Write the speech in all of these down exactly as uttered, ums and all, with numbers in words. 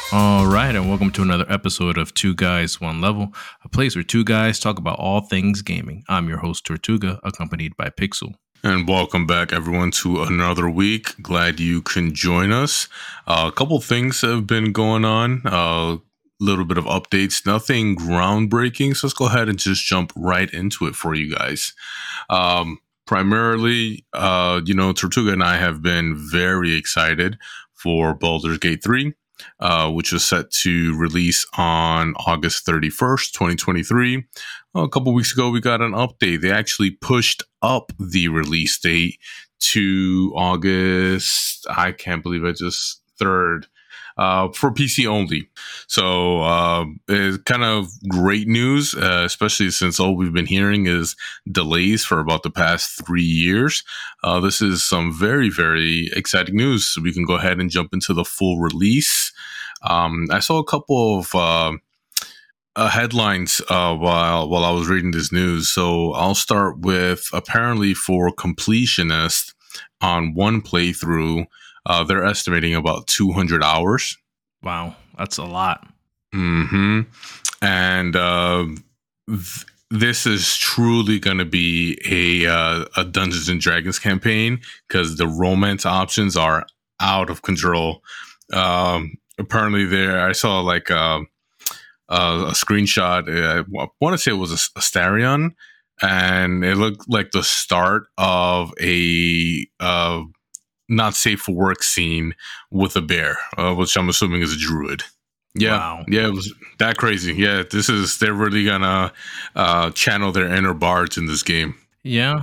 All right, and welcome to another episode of Two Guys, One Level, a place where two guys talk about all things gaming. I'm your host, Tortuga, accompanied by Pixel. And welcome back, everyone, to another week. Glad you can join us. Uh, a couple things have been going on. A uh, little bit of updates. Nothing groundbreaking. So let's go ahead and just jump right into it for you guys. Um, primarily, uh, you know, Tortuga and I have been very excited for Baldur's Gate three. Uh, which was set to release on August thirty-first, twenty twenty-three. Well, a couple weeks ago, we got an update. They actually pushed up the release date to August, I can't believe it, just third, uh, for P C only. So uh, it's kind of great news, uh, especially since all we've been hearing is delays for about the past three years. Uh, this is some very, very exciting news. So we can go ahead and jump into the full release. Um, I saw a couple of uh, uh, headlines uh, while while I was reading this news. So I'll start with apparently for completionists on one playthrough, uh, they're estimating about two hundred hours. Wow, that's a lot. Mm-hmm. And uh, th- this is truly going to be a uh, a Dungeons and Dragons campaign because the romance options are out of control. Um, apparently, there I saw like uh, uh, a screenshot. I want to say it was a, a Astarion, and it looked like the start of a uh, not safe for work scene with a bear, uh, which I'm assuming is a druid. Yeah, wow. yeah, it was that crazy. Yeah, this is they're really gonna uh, channel their inner bards in this game. Yeah.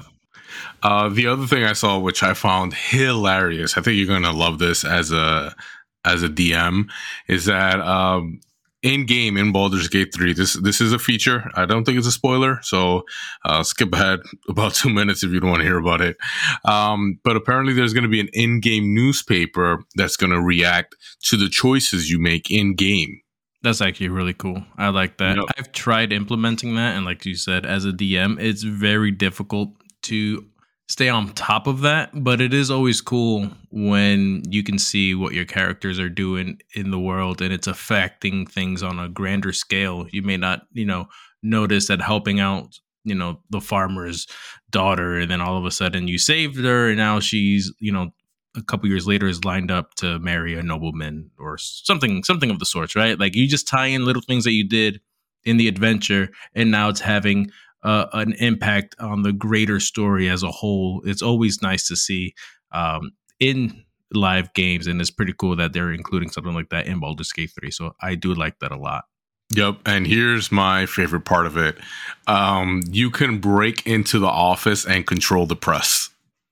Uh, the other thing I saw, which I found hilarious, I think you're gonna love this as a as a D M, is that um, in game in Baldur's Gate three, this this is a feature. I don't think it's a spoiler, so uh, skip ahead about two minutes if you don't want to hear about it. Um, but apparently, there's going to be an in-game newspaper that's going to react to the choices you make in game. That's actually really cool. I like that. Yep. I've tried implementing that, and like you said, as a D M, it's very difficult to stay on top of that, but it is always cool when you can see what your characters are doing in the world and it's affecting things on a grander scale. You may not, you know, notice that helping out, you know, the farmer's daughter, and then all of a sudden you saved her, and now she's, you know, a couple years later is lined up to marry a nobleman or something, something of the sorts, right? Like you just tie in little things that you did in the adventure, and now it's having Uh, an impact on the greater story as a whole. It's always nice to see um, in live games, and it's pretty cool that they're including something like that in Baldur's Gate three. So I do like that a lot. Yep, and here's my favorite part of it. Um, you can break into the office and control the press.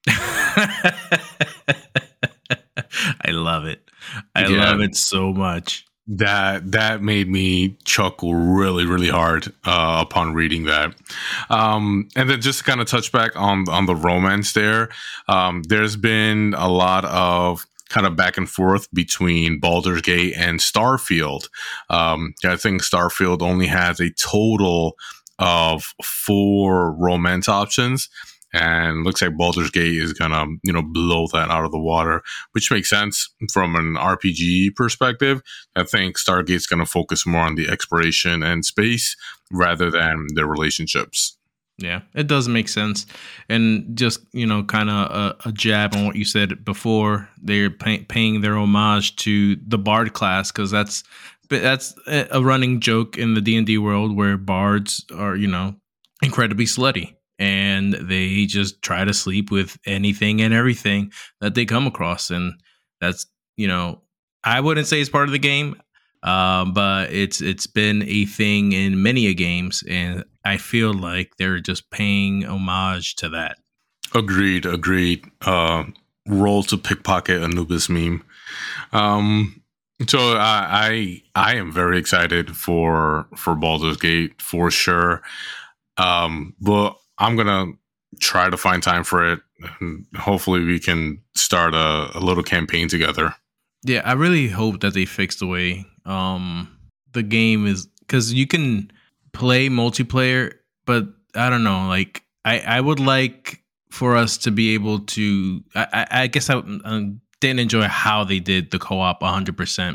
I love it. I Yeah. love it so much. That that made me chuckle really, really hard uh, upon reading that. Um, and then just to kind of touch back on on the romance there, um, there's been a lot of kind of back and forth between Baldur's Gate and Starfield. Um, I think Starfield only has a total of four romance options. And looks like Baldur's Gate is gonna, you know, blow that out of the water, which makes sense from an R P G perspective. I think Stargate's gonna focus more on the exploration and space rather than the relationships. Yeah, it does make sense. And just, you know, kind of a, a jab on what you said before, they're pay- paying their homage to the Bard class, because that's that's a running joke in the D and D world where bards are, you know, incredibly slutty. And they just try to sleep with anything and everything that they come across. And that's, you know, I wouldn't say it's part of the game, um, but it's it's been a thing in many a games. And I feel like they're just paying homage to that. Agreed, agreed. Uh, roll to pickpocket Anubis meme. Um, so I, I I am very excited for for Baldur's Gate for sure. Um, but I'm gonna try to find time for it, and hopefully we can start a, a little campaign together. Yeah, I really hope that they fix the way um, the game is, because you can play multiplayer, but I don't know. Like, I, I would like for us to be able to. I, I, I guess I, I didn't enjoy how they did the co-op one hundred percent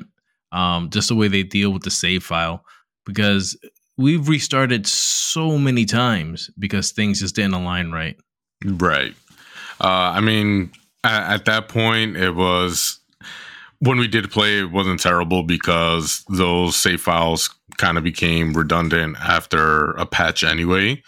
Um, just the way they deal with the save file, because we've restarted so many times because things just didn't align right. Right. Uh, I mean, at, at that point, it was when we did play, it wasn't terrible because those save files kind of became redundant after a patch anyway.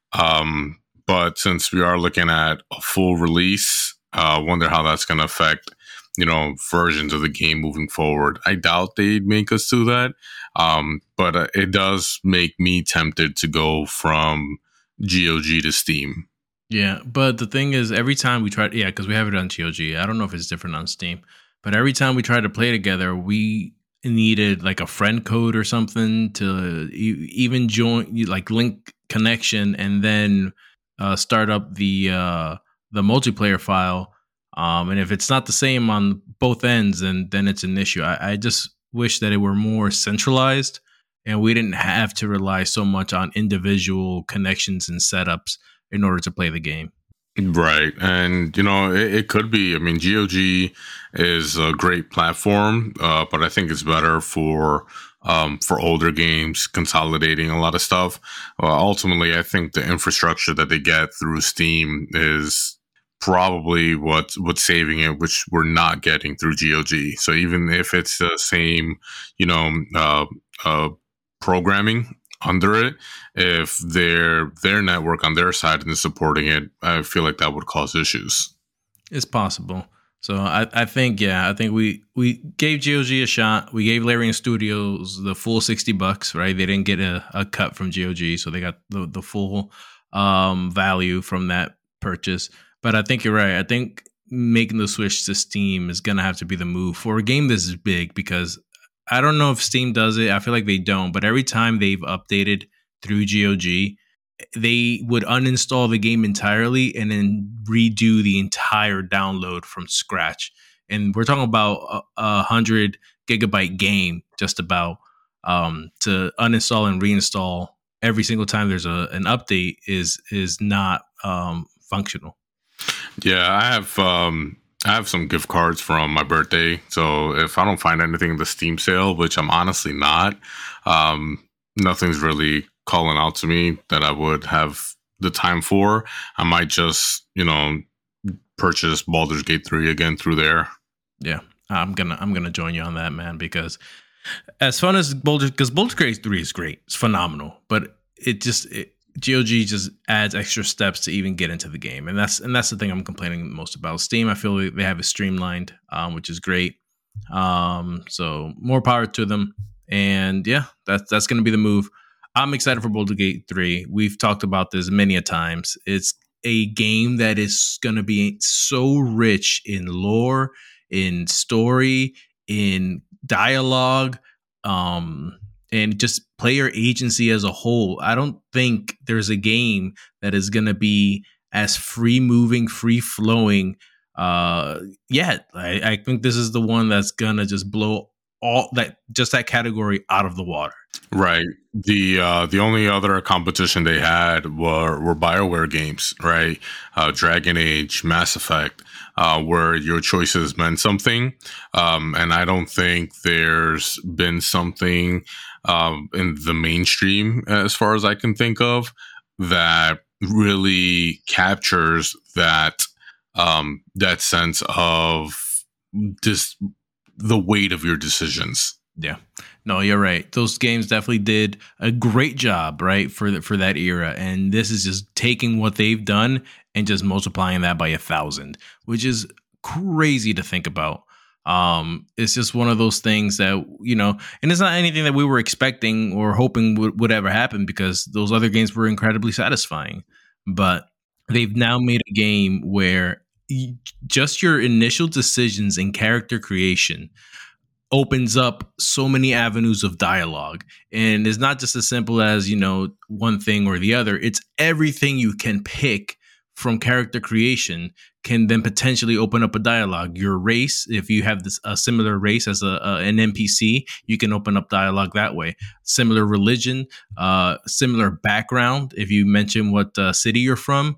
Um, but since we are looking at a full release, I uh, wonder how that's going to affect, you know, versions of the game moving forward. I doubt they'd make us do that. Um, but uh, it does make me tempted to go from G O G to Steam. Yeah, but the thing is, every time we try, yeah, because we have it on G O G. I don't know if it's different on Steam, but every time we try to play together, we needed like a friend code or something to e- even join, like link connection, and then uh, start up the uh, the multiplayer file. Um, and if it's not the same on both ends, then then it's an issue. I, I just wish that it were more centralized, and we didn't have to rely so much on individual connections and setups in order to play the game. Right. And, you know, it, it could be, I mean, G O G is a great platform, uh, but I think it's better for, um, for older games, consolidating a lot of stuff. Uh, ultimately, I think the infrastructure that they get through Steam is probably what, what's saving it, which we're not getting through G O G. So even if it's the same, you know, uh, uh, programming under it, if their their network on their side isn't supporting it, I feel like that would cause issues. It's possible. So I, I think, yeah, I think we, we gave G O G a shot. We gave Larian Studios the full sixty bucks, right? They didn't get a, a cut from G O G, so they got the, the full um, value from that purchase. But I think you're right. I think making the switch to Steam is going to have to be the move for a game this is big, because I don't know if Steam does it. I feel like they don't. But every time they've updated through G O G, they would uninstall the game entirely and then redo the entire download from scratch. And we're talking about a, a hundred gigabyte game, just about, um, to uninstall and reinstall every single time there's a an update is is not um, functional. Yeah, I have um, I have some gift cards from my birthday. So if I don't find anything in the Steam sale, which I'm honestly not, um, nothing's really calling out to me that I would have the time for. I might just, you know, purchase Baldur's Gate three again through there. Yeah, I'm gonna I'm gonna join you on that, man, because as fun as Baldur's, because Baldur's Gate three is great, it's phenomenal, but it just it, G O G just adds extra steps to even get into the game, and that's and that's the thing I'm complaining most about. Steam, I feel like they have it streamlined, um, which is great. Um, so more power to them, and yeah, that's that's gonna be the move. I'm excited for Baldur's Gate three. We've talked about this many a times. It's a game that is going to be so rich in lore, in story, in dialogue, um, and just player agency as a whole. I don't think there's a game that is going to be as free moving, free flowing uh, yet. I, I think this is the one that's going to just blow all that, just that category out of the water. Right. The uh, the only other competition they had were were BioWare games, right? Uh, Dragon Age, Mass Effect, uh, where your choices meant something. Um, and I don't think there's been something um, in the mainstream, as far as I can think of, that really captures that um, that sense of just the weight of your decisions. Yeah, no, you're right. Those games definitely did a great job, right, for the, for that era. And this is just taking what they've done and just multiplying that by a thousand, which is crazy to think about. Um, it's just one of those things that, you know, and it's not anything that we were expecting or hoping would, would ever happen, because those other games were incredibly satisfying. But they've now made a game where just your initial decisions and character creation opens up so many avenues of dialogue. And it's not just as simple as, you know, one thing or the other. It's everything you can pick from character creation can then potentially open up a dialogue. Your race, if you have this a similar race as a, a an N P C, you can open up dialogue that way. Similar religion, uh, similar background. If you mention what uh, city you're from,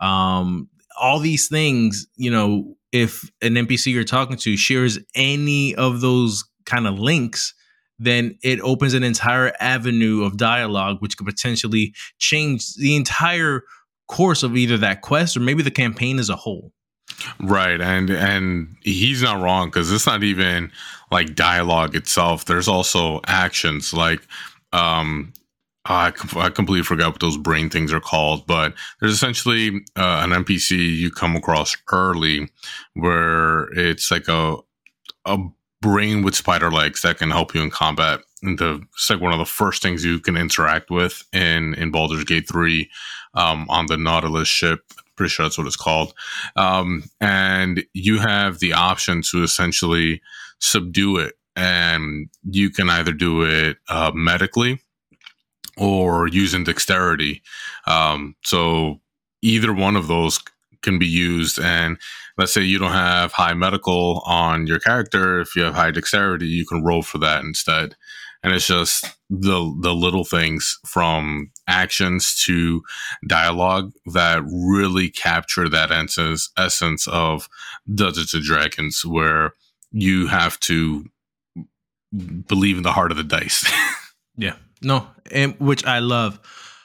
um, all these things, you know, if an N P C you're talking to shares any of those kind of links, then it opens an entire avenue of dialogue, which could potentially change the entire course of either that quest or maybe the campaign as a whole. Right, and and he's not wrong, because it's not even like dialogue itself. There's also actions like um I, com- I completely forgot what those brain things are called, but there's essentially uh, an N P C you come across early where it's like a a brain with spider legs that can help you in combat. And the, it's like one of the first things you can interact with in, in Baldur's Gate three um, on the Nautilus ship. Pretty sure that's what it's called. Um, and you have the option to essentially subdue it. And you can either do it uh, medically or using dexterity. Um, so either one of those can be used. And let's say you don't have high medical on your character. If you have high dexterity, you can roll for that instead. And it's just the the little things from actions to dialogue that really capture that essence, essence of Dungeons and Dragons, where you have to believe in the heart of the dice. Yeah, no, and which I love.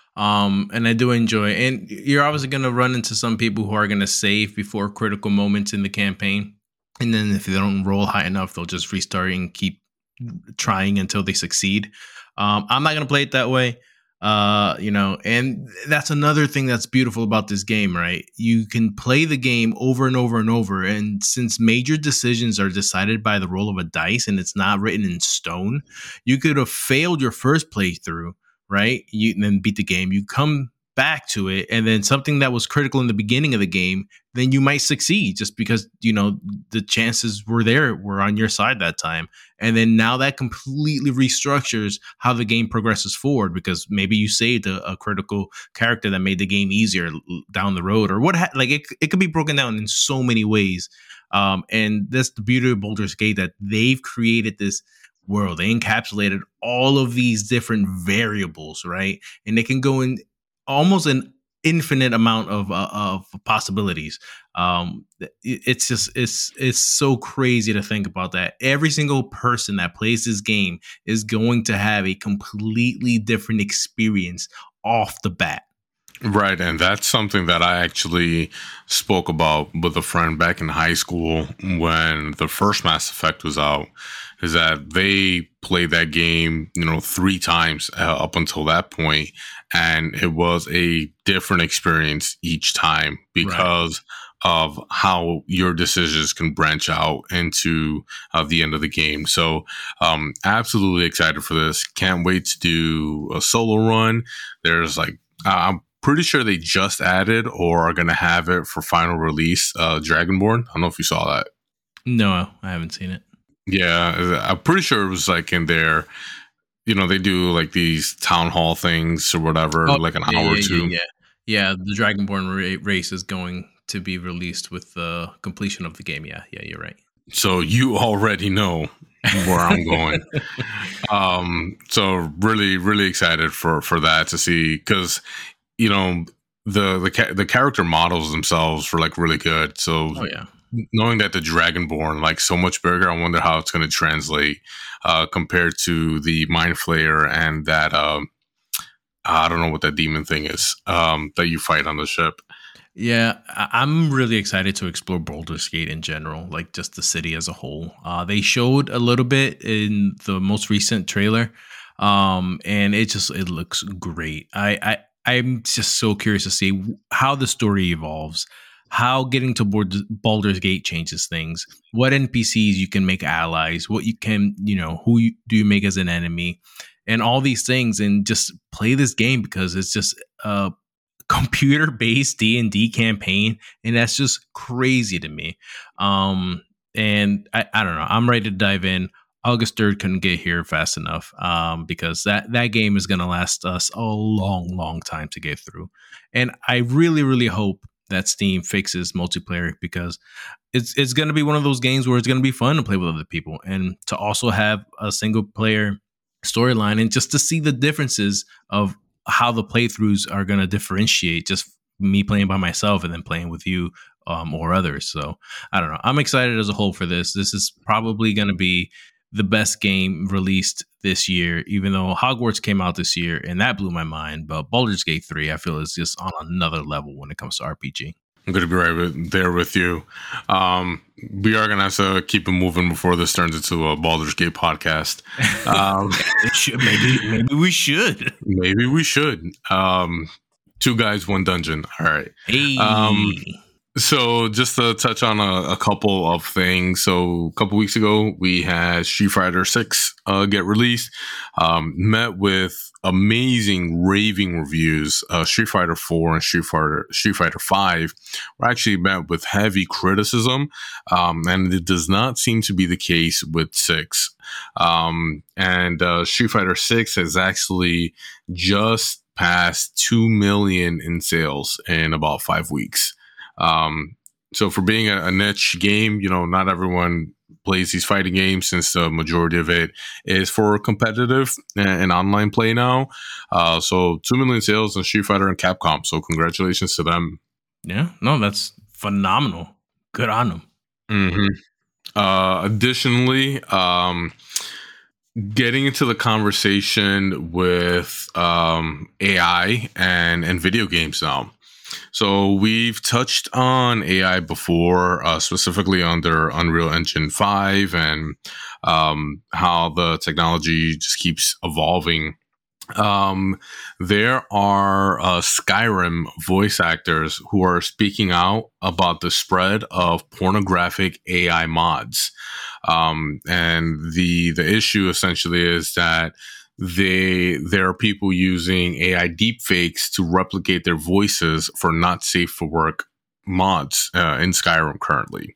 Um, and I do enjoy. And you're obviously going to run into some people who are going to save before critical moments in the campaign. And then if they don't roll high enough, they'll just restart and keep trying until they succeed. Um, I'm not going to play it that way. Uh, you know, and that's another thing that's beautiful about this game, right? You can play the game over and over and over. And since major decisions are decided by the roll of a dice and it's not written in stone, you could have failed your first playthrough, right? You then beat the game. You come back to it, and then something that was critical in the beginning of the game, then you might succeed just because, you know, the chances were there, were on your side that time. And then now that completely restructures how the game progresses forward, because maybe you saved a, a critical character that made the game easier down the road, or what, ha- like it, it could be broken down in so many ways. Um, and that's the beauty of Baldur's Gate, that they've created this world. They encapsulated all of these different variables, right? And they can go in almost an infinite amount of uh, of possibilities. Um, it, it's just it's it's so crazy to think about that. Every single person that plays this game is going to have a completely different experience off the bat. Right, and that's something that I actually spoke about with a friend back in high school when the first Mass Effect was out, is that they played that game, you know, three times uh, up until that point, and it was a different experience each time because right. of how your decisions can branch out into uh, the end of the game. So, um, absolutely excited for this. Can't wait to do a solo run. There's like, uh, I'm pretty sure they just added or are going to have it for final release, uh, Dragonborn. I don't know if you saw that. No, I haven't seen it. Yeah, I'm pretty sure it was like in there. You know, they do like these town hall things or whatever, oh, like an yeah, hour yeah, or two. Yeah, yeah, the Dragonborn ra- race is going to be released with the completion of the game. Yeah, yeah, you're right. So you already know where I'm going. um, so really, really excited for for that to see, because you know the the ca- the character models themselves were like really good. So oh yeah. Knowing that the Dragonborn like so much bigger, I wonder how it's going to translate uh, compared to the Mind Flayer and that um, I don't know what that demon thing is um, that you fight on the ship. Yeah, I'm really excited to explore Baldur's Gate in general, like just the city as a whole. Uh, they showed a little bit in the most recent trailer, um, and it just it looks great. I, I I'm just so curious to see how the story evolves, how getting to Baldur's Gate changes things, what N P Cs you can make allies, what you can, you know, who you, do you make as an enemy, and all these things, and just play this game because it's just a computer-based D and D campaign, and that's just crazy to me. Um, and I, I don't know, I'm ready to dive in. August third couldn't get here fast enough um, because that, that game is going to last us a long, long time to get through. And I really, really hope that Steam fixes multiplayer, because it's it's going to be one of those games where it's going to be fun to play with other people, and to also have a single player storyline, and just to see the differences of how the playthroughs are going to differentiate, just me playing by myself and then playing with you um, or others. So I don't know. I'm excited as a whole for this. This is probably going to be the best game released this year, even though Hogwarts came out this year and that blew my mind. But Baldur's Gate three, I feel, is just on another level when it comes to R P G. I'm going to be right with, there with you. Um, we are going to have to keep it moving before this turns into a Baldur's Gate podcast. Um, should, maybe, maybe we should. Maybe we should. Um, two guys, one dungeon. All right. Hey. Um, so just to touch on a, a couple of things. So a couple weeks ago, we had Street Fighter six uh, get released. Um, met with amazing raving reviews. Uh, Street Fighter four and Street Fighter Street Fighter five were actually met with heavy criticism, um, and it does not seem to be the case with six. Um, and uh, Street Fighter six has actually just passed two million in sales in about five weeks. Um, so for being a, a niche game, you know, not everyone plays these fighting games, since the majority of it is for competitive and, and online play now. Uh, so two million sales on Street Fighter and Capcom. So congratulations to them. Yeah, no, that's phenomenal. Good on them. Mm-hmm. Uh, additionally, um, getting into the conversation with um, A I and, and video games now. So we've touched on A I before, uh, specifically under Unreal Engine five, and um, how the technology just keeps evolving. Um, there are uh, Skyrim voice actors who are speaking out about the spread of pornographic A I mods. Um, and the the issue essentially is that They there are people using A I deepfakes to replicate their voices for not safe for work mods uh, in Skyrim currently.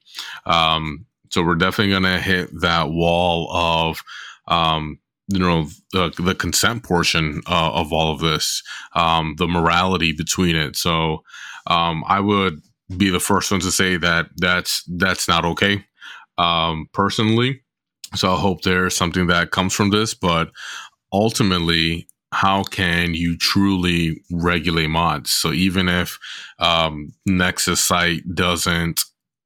Um, so we're definitely going to hit that wall of, um, you know, the, the consent portion uh, of all of this, um, the morality between it. So um, I would be the first one to say that that's that's not okay, um, personally. So I hope there's something that comes from this, but ultimately, how can you truly regulate mods? So even if um, Nexus site doesn't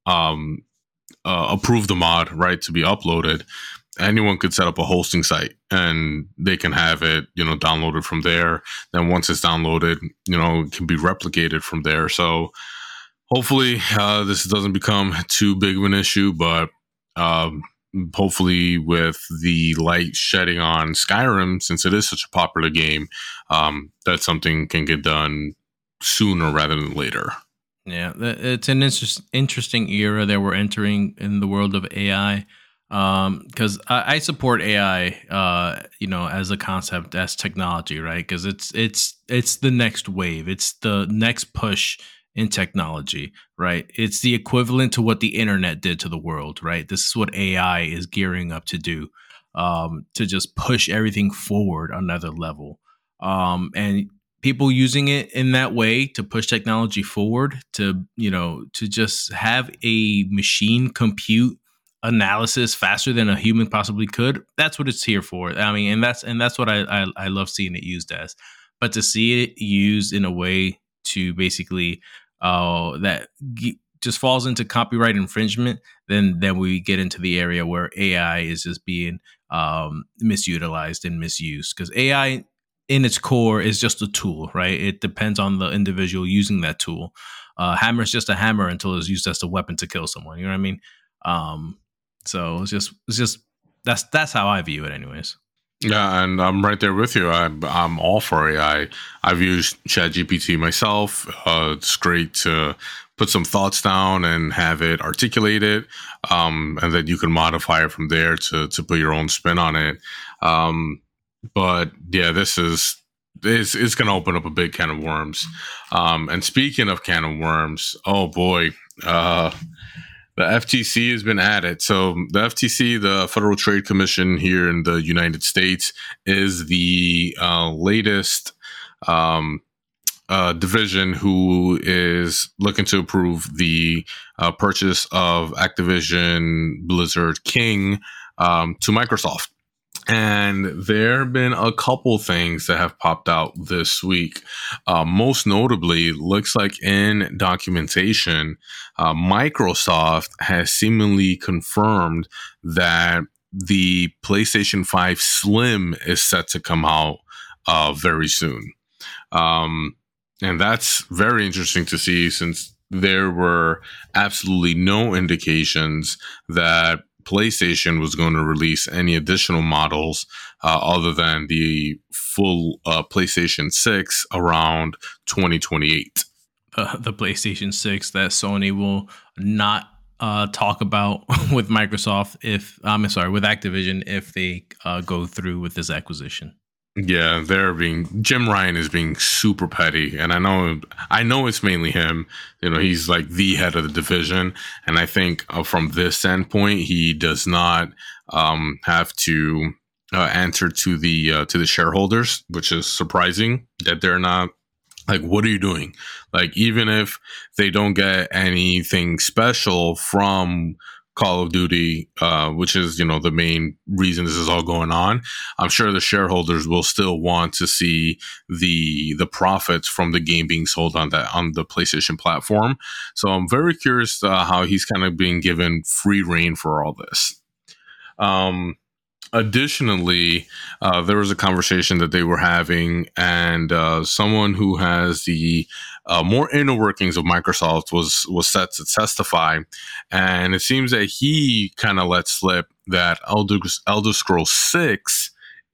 um, uh, approve the mod, right, to be uploaded, anyone could set up a hosting site and they can have it, you know, downloaded from there. Then once it's downloaded, you know, it can be replicated from there. So hopefully uh, this doesn't become too big of an issue, but um, hopefully with the light shedding on Skyrim, since it is such a popular game, um, that something can get done sooner rather than later. Yeah, it's an inter- interesting era that we're entering in the world of A I, because um, I, I support A I, uh, you know, as a concept, as technology, right? Because it's it's it's the next wave, it's the next push in technology, right? It's the equivalent to what the internet did to the world, right? This is what A I is gearing up to do, um, to just push everything forward another level. Um, and people using it in that way to push technology forward, to, you know, to just have a machine compute analysis faster than a human possibly could. That's what it's here for. I mean, and that's and that's what I I, I love seeing it used as. But to see it used in a way to basically uh, that g- just falls into copyright infringement, then then we get into the area where A I is just being um, misutilized and misused. Because A I in its core is just a tool, right? It depends on the individual using that tool. Uh, hammer is just a hammer until it's used as a weapon to kill someone. You know what I mean? Um, so it's just it's just that's that's how I view it, anyways. Yeah, and I'm right there with you. I'm I'm all for A I. I've used ChatGPT myself. Uh, it's great to put some thoughts down and have it articulated, um, and then you can modify it from there to to put your own spin on it. Um, but yeah, this is it's it's going to open up a big can of worms. Um, and speaking of can of worms, oh boy. Uh, The F T C has been at it. So the F T C, the Federal Trade Commission here in the United States, is the uh, latest um, uh, division who is looking to approve the uh, purchase of Activision Blizzard King um, to Microsoft. And there have been a couple things that have popped out this week. Uh, most notably, looks like in documentation, uh, Microsoft has seemingly confirmed that the PlayStation five Slim is set to come out uh, very soon. Um, and that's very interesting to see, since there were absolutely no indications that PlayStation was going to release any additional models uh, other than the full uh, PlayStation six around twenty twenty-eight. Uh, the PlayStation six that Sony will not uh, talk about with Microsoft if I'm sorry with Activision if they uh, go through with this acquisition. Yeah, they're being Jim Ryan is being super petty, and I know I know it's mainly him. You know, he's like the head of the division, and I think uh, from this standpoint, he does not um, have to uh, answer to the uh, to the shareholders, which is surprising that they're not. Like, what are you doing? Like, even if they don't get anything special from Call of Duty, uh, which is, you know, the main reason this is all going on, I'm sure the shareholders will still want to see the the profits from the game being sold on that on the PlayStation platform. So I'm very curious uh, how he's kind of being given free reign for all this. Um, Additionally, uh, there was a conversation that they were having, and uh, someone who has the uh, more inner workings of Microsoft was was set to testify, and it seems that he kind of let slip that Elder, Elder Scrolls six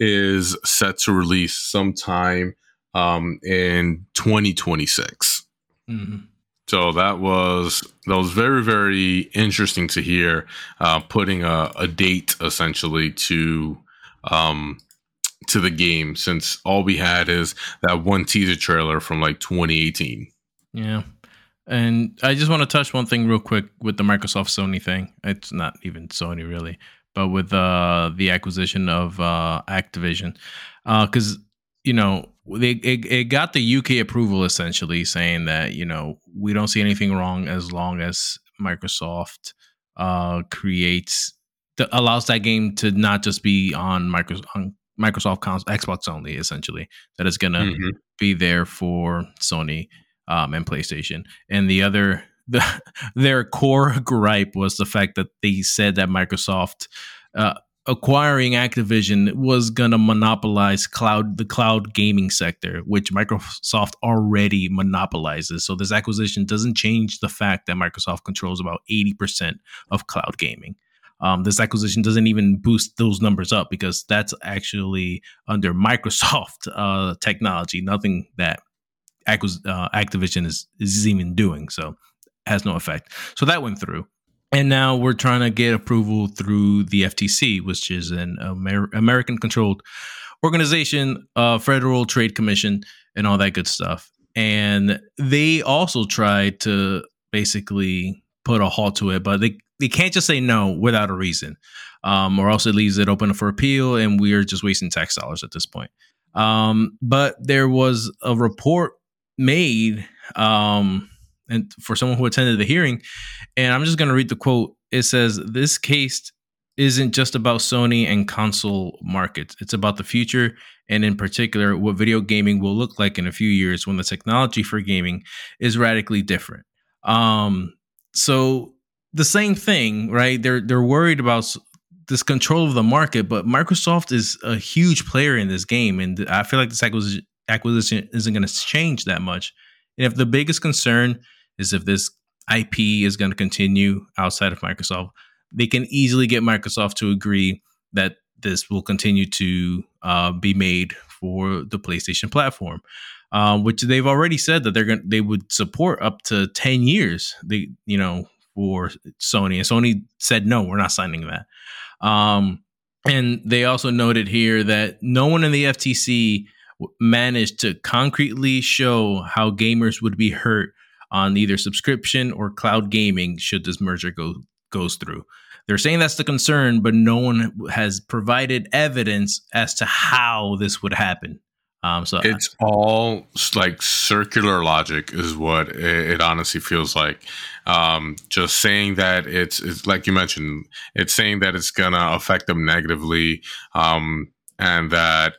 is set to release sometime um, in twenty twenty-six. Mm-hmm. So that was that was very, very interesting to hear, uh, putting a, a date essentially to um, to the game, since all we had is that one teaser trailer from like twenty eighteen. Yeah. And I just want to touch one thing real quick with the Microsoft Sony thing. It's not even Sony really, but with uh, the acquisition of uh, Activision, because, uh, you know, They it, it got the U K approval, essentially saying that, you know, we don't see anything wrong as long as Microsoft uh, creates the, allows that game to not just be on Microsoft on Microsoft cons- Xbox only, essentially, that it's gonna mm-hmm. be there for Sony um, and PlayStation. And the other the their core gripe was the fact that they said that Microsoft Uh, acquiring Activision was going to monopolize cloud the cloud gaming sector, which Microsoft already monopolizes. So this acquisition doesn't change the fact that Microsoft controls about eighty percent of cloud gaming. Um, this acquisition doesn't even boost those numbers up because that's actually under Microsoft uh, technology, nothing that Acquis- uh, Activision is, is even doing. So has no effect. So that went through. And now we're trying to get approval through the F T C, which is an Amer- American-controlled organization, uh, Federal Trade Commission, and all that good stuff. And they also tried to basically put a halt to it, but they, they can't just say no without a reason, um, or else it leaves it open for appeal, and we are just wasting tax dollars at this point. Um, but there was a report made um, and for someone who attended the hearing, and I'm just going to read the quote. It says, "This case isn't just about Sony and console markets. It's about the future, and in particular, what video gaming will look like in a few years when the technology for gaming is radically different." Um, so the same thing, right? They're they're worried about this control of the market, but Microsoft is a huge player in this game, and I feel like this acquisition, acquisition isn't going to change that much. And if the biggest concern is if this I P is going to continue outside of Microsoft, they can easily get Microsoft to agree that this will continue to uh, be made for the PlayStation platform, uh, which they've already said that they're going they would support up to ten years. They, you know, for Sony, and Sony said no, we're not signing that. Um, and they also noted here that no one in the F T C managed to concretely show how gamers would be hurt on either subscription or cloud gaming should this merger go goes through. They're saying that's the concern, but no one has provided evidence as to how this would happen. Um, so it's I, all like circular logic is what it, it honestly feels like. Um, just saying that it's, it's like you mentioned, it's saying that it's going to affect them negatively. Um, and that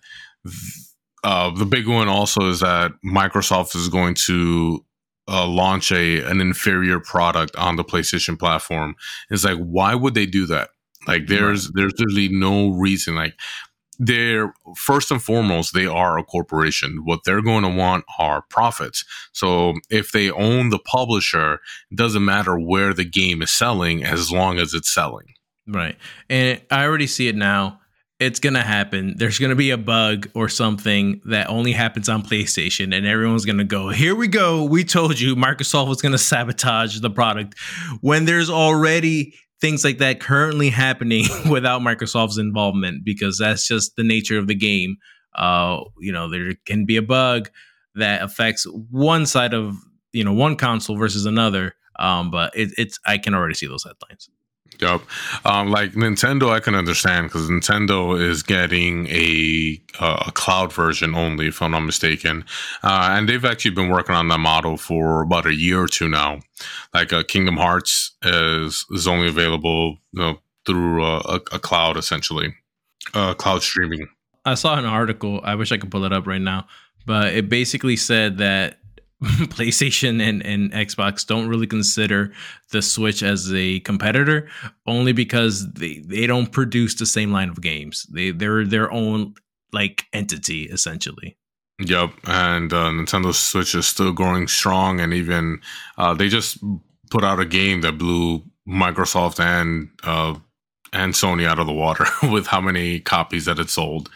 uh, the big one also is that Microsoft is going to Uh, launch a an inferior product on the PlayStation platform. It's like, why would they do that? Like there's right. there's literally no reason. Like they're first and foremost, they are a corporation. What they're going to want are profits. So if they own the publisher, it doesn't matter where the game is selling as long as it's selling. Right. And I already see it now. It's going to happen. There's going to be a bug or something that only happens on PlayStation, and everyone's going to go, here we go. We told you Microsoft was going to sabotage the product, when there's already things like that currently happening without Microsoft's involvement, because that's just the nature of the game. Uh, you know, there can be a bug that affects one side of, you know, one console versus another. Um, but it, it's, I can already see those headlines. Yep. Um, like Nintendo, I can understand, because Nintendo is getting a a cloud version only, if I'm not mistaken. Uh, and they've actually been working on that model for about a year or two now. Like uh, Kingdom Hearts is is only available, you know, through a, a, a cloud, essentially, uh, cloud streaming. I saw an article. I wish I could pull it up right now, but it basically said that PlayStation and, and Xbox don't really consider the Switch as a competitor, only because they, they don't produce the same line of games. They, they're their own like entity, essentially. Yep. And uh, Nintendo Switch is still growing strong. And even uh, they just put out a game that blew Microsoft and uh, and Sony out of the water with how many copies that it sold.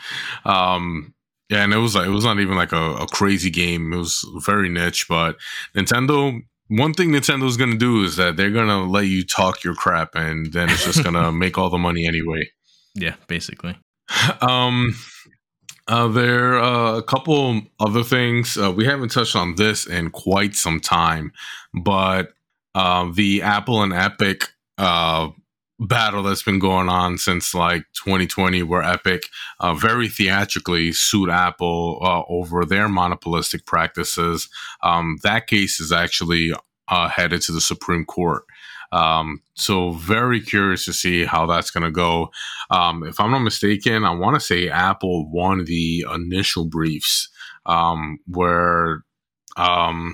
Um Yeah, and it was like it was not even like a, a crazy game. It was very niche, but Nintendo. One thing Nintendo's gonna do is that they're gonna let you talk your crap, and then it's just gonna make all the money anyway. Yeah, basically. Um, uh, there are uh, a couple other things uh, we haven't touched on this in quite some time, but uh, the Apple and Epic uh, battle that's been going on since like twenty twenty, where Epic uh, very theatrically sued Apple uh, over their monopolistic practices. Um, that case is actually uh, headed to the Supreme Court. Um, so very curious to see how that's going to go. Um, if I'm not mistaken, I want to say Apple won the initial briefs um, where um,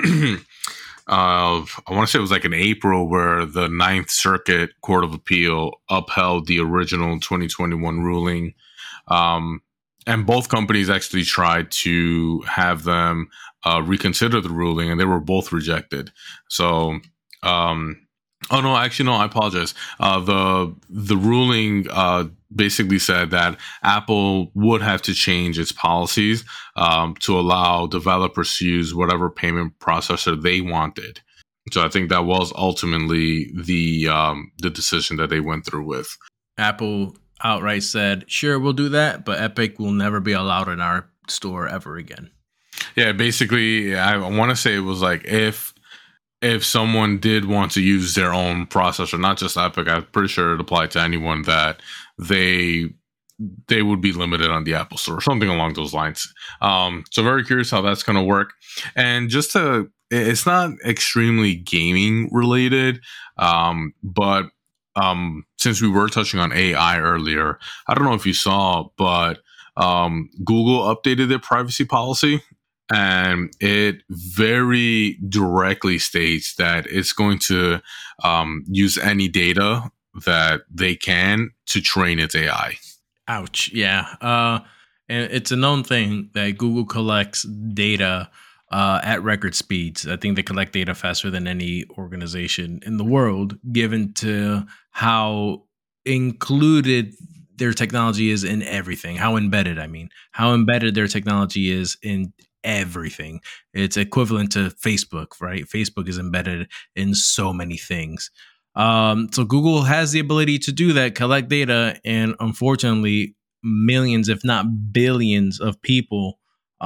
Uh, I want to say it was like in April, where the Ninth Circuit Court of Appeal upheld the original twenty twenty-one ruling. Um, and both companies actually tried to have them uh, reconsider the ruling, and they were both rejected. So, um, oh no, actually, no, I apologize. Uh, the the ruling uh, basically said that Apple would have to change its policies um, to allow developers to use whatever payment processor they wanted. So I think that was ultimately the um, the decision that they went through with. Apple outright said, sure, we'll do that, but Epic will never be allowed in our store ever again. Yeah, basically, I want to say it was like if if someone did want to use their own processor, not just Epic, I'm pretty sure it applied to anyone, that they they would be limited on the Apple Store, something along those lines. Um, so very curious how that's going to work. And just to, it's not extremely gaming related, um, but um, since we were touching on A I earlier, I don't know if you saw, but um, Google updated their privacy policy. And it very directly states that it's going to um, use any data that they can to train its A I. Ouch. Yeah. Uh, and it's a known thing that Google collects data uh, at record speeds. I think they collect data faster than any organization in the world, given to how included their technology is in everything. How embedded, I mean, how embedded their technology is in everything. It's equivalent to Facebook, right? Facebook is embedded in so many things. Um, so Google has the ability to do that, collect data, and unfortunately, millions, if not billions, of people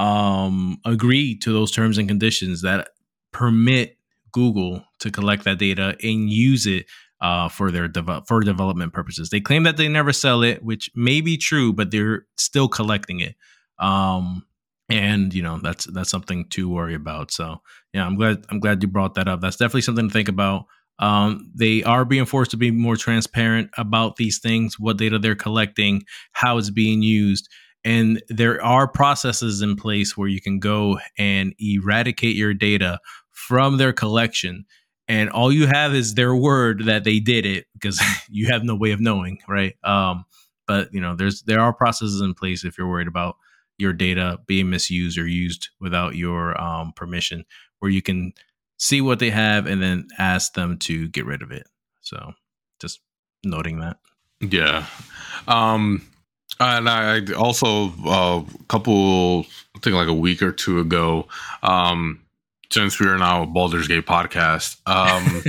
um, agree to those terms and conditions that permit Google to collect that data and use it uh, for their dev- for development purposes. They claim that they never sell it, which may be true, but they're still collecting it. Um, And, you know, that's that's something to worry about. So, yeah, I'm glad I'm glad you brought that up. That's definitely something to think about. Um, they are being forced to be more transparent about these things, what data they're collecting, how it's being used. And there are processes in place where you can go and eradicate your data from their collection. and all you have is their word that they did it, because you have no way of knowing, right? Um, but you know, there's there are processes in place if you're worried about your data being misused or used without your um, permission, where you can see what they have and then ask them to get rid of it. So just noting that. Yeah. Um, and I also, uh, a couple, I think like a week or two ago, um, since we are now a Baldur's Gate podcast, um,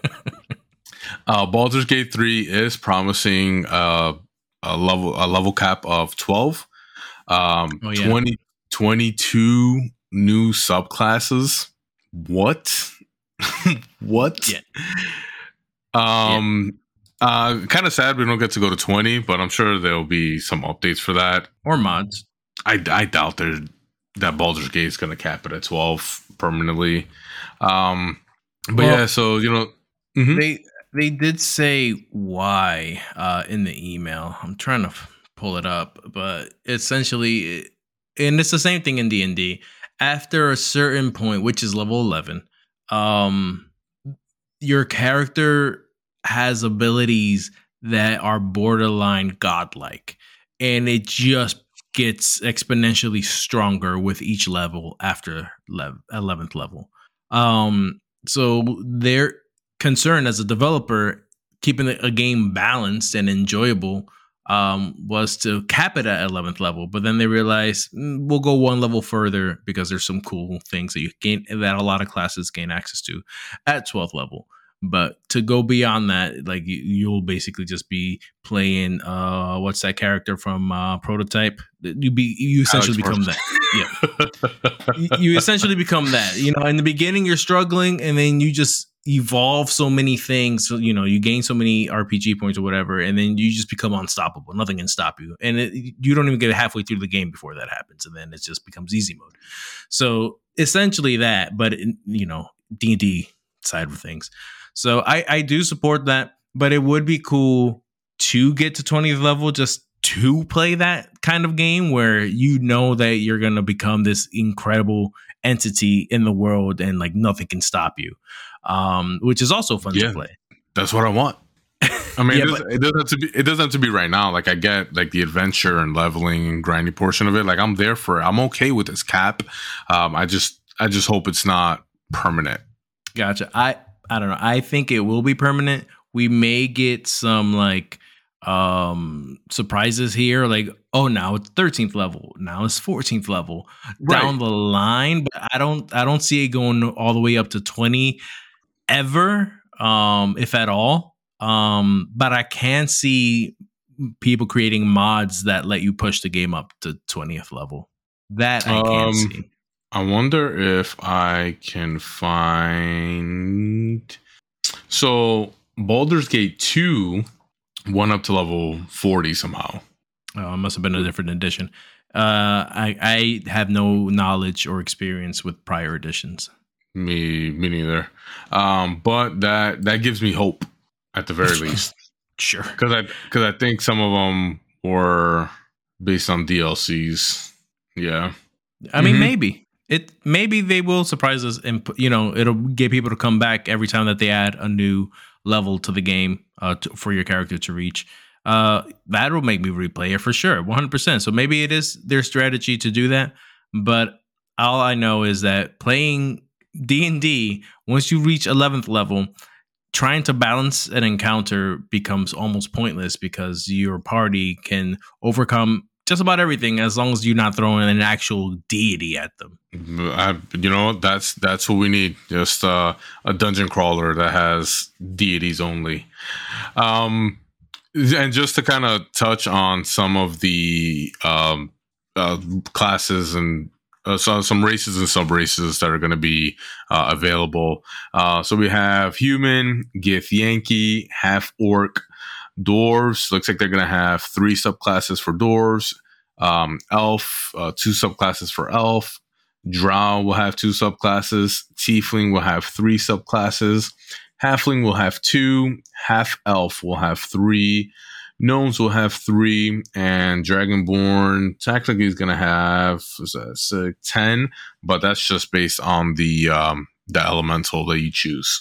uh, Baldur's Gate three is promising uh, a level a level cap of twelve. Um, oh, yeah. twenty, twenty-two new subclasses. What? What? Yeah. Um, yeah. Uh, kind of sad we don't get to go to twenty, but I'm sure there'll be some updates for that. Or mods. I, I doubt there that Baldur's Gate is going to cap it at twelve permanently. Um, but well, yeah, so, you know. Mm-hmm. They they did say why uh, in the email. I'm trying to pull it up, but essentially, and it's the same thing in D and D. After a certain point, which is level eleven, um, your character has abilities that are borderline godlike, and it just gets exponentially stronger with each level after eleventh level. Um, so their concern as a developer, keeping a game balanced and enjoyable, um, was to cap it at eleventh level. But then they realized mm, we'll go one level further because there's some cool things that you gain that a lot of classes gain access to at twelfth level. But to go beyond that, like you, you'll basically just be playing, uh, what's that character from uh, Prototype? You be you essentially Alex become Morris. that. Yeah, you, you essentially become that. You know, in the beginning you're struggling, and then you just evolve so many things. So you know, you gain so many R P G points or whatever, and then you just become unstoppable. Nothing can stop you, and it, you don't even get halfway through the game before that happens, and then it just becomes easy mode. So essentially that, but in, you know, D and D side of things. So I, I do support that, but it would be cool to get to twentieth level just to play that kind of game where you know that you're going to become this incredible entity in the world and like nothing can stop you, um, which is also fun yeah, to play. That's what I want. I mean, yeah, it, does, but, it doesn't have to be. It doesn't have to be right now. Like I get like the adventure and leveling and grinding portion of it. Like I'm there for it. I'm okay with this cap. Um, I just I just hope it's not permanent. Gotcha. I. I don't know. I think it will be permanent. We may get some like um surprises here, like, oh, now it's thirteenth level, now it's fourteenth level right. down the line. But I don't I don't see it going all the way up to twenty ever, um, if at all. Um, but I can see people creating mods that let you push the game up to twentieth level. That I can um, see. I wonder if I can find. So Baldur's Gate two went up to level forty somehow. Oh, it must have been a different edition. Uh, I I have no knowledge or experience with prior editions. Me, me neither. Um, but that that gives me hope at the very least. Sure, because I because I think some of them were based on D L Cs. Yeah, I mean mm-hmm. maybe. It maybe they will surprise us, and you know it'll get people to come back every time that they add a new level to the game uh, to, for your character to reach. Uh, that will make me replay it for sure, one hundred percent. So maybe it is their strategy to do that. But all I know is that playing D and D, once you reach eleventh level, trying to balance an encounter becomes almost pointless because your party can overcome just about everything as long as you're not throwing an actual deity at them. I, you know, that's that's what we need. Just uh, a dungeon crawler that has deities only. Um, and just to kind of touch on some of the um, uh, classes and uh, so some races and sub races that are going to be uh, available. Uh, so we have human, Githyanki, half orc, dwarves. Looks like they're going to have three subclasses for dwarves. Um, elf, uh, two subclasses for elf. Drow will have two subclasses. Tiefling will have three subclasses. Halfling will have two. Half elf will have three. Gnomes will have three. And Dragonborn technically is going to have what's that, six, ten, but that's just based on the um, the elemental that you choose.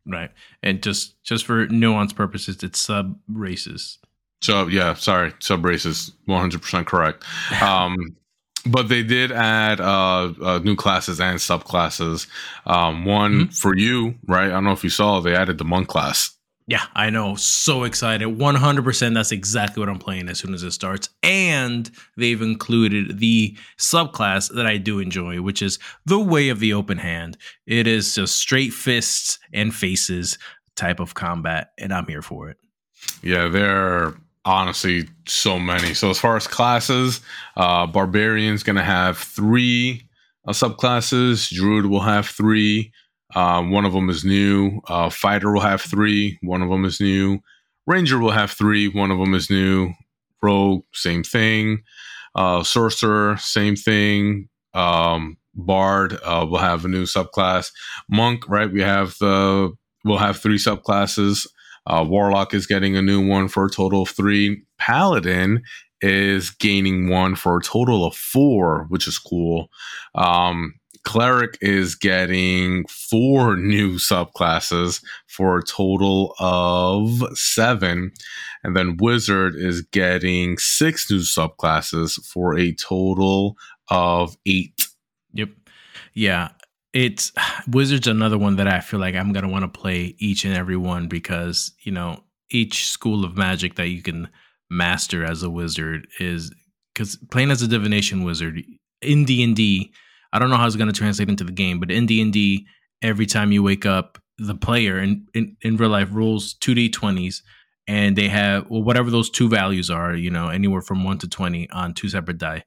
Right. And just just for nuance purposes, it's sub races. So yeah, sorry, sub races, one hundred percent correct. Um, but they did add uh, uh, new classes and subclasses. Um, one mm-hmm. for you, right? I don't know if you saw, they added the monk class. Yeah, I know. So excited. one hundred percent. That's exactly what I'm playing as soon as it starts. And they've included the subclass that I do enjoy, which is the Way of the Open Hand. It is just straight fists and faces type of combat, and I'm here for it. Yeah, there are honestly so many. So as far as classes, uh, Barbarian's going to have three uh, subclasses. Druid will have three. Um, one of them is new. Uh, Fighter will have three. One of them is new. Ranger will have three. One of them is new. Rogue, same thing. Uh, Sorcerer, same thing. Um, Bard uh, will have a new subclass. Monk, right? We have the. We'll have three subclasses. Uh, Warlock is getting a new one for a total of three. Paladin is gaining one for a total of four, which is cool. Um, Cleric is getting four new subclasses for a total of seven. And then Wizard is getting six new subclasses for a total of eight. Yep. Yeah. It's Wizard's another one that I feel like I'm going to want to play each and every one because, you know, each school of magic that you can master as a wizard is because playing as a divination wizard in D and D, I don't know how it's going to translate into the game, but in D and D, every time you wake up, the player in, in, in real life rolls two d twenties and they have well, whatever those two values are, you know, anywhere from one to twenty on two separate die.